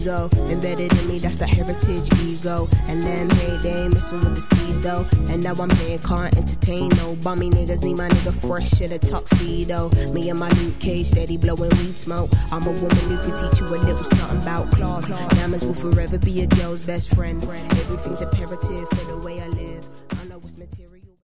ego. Embedded in me, that's the heritage ego. And them, hey, they ain't messing with the steez though. And now I'm here, can't entertain no bummy niggas. Need my nigga fresh in a tuxedo. Me and my Luke Cage steady blowing weed smoke. I'm a woman who can teach you a little something about class. Diamonds will forever be a girl's best friend. Everything's imperative for the way I live.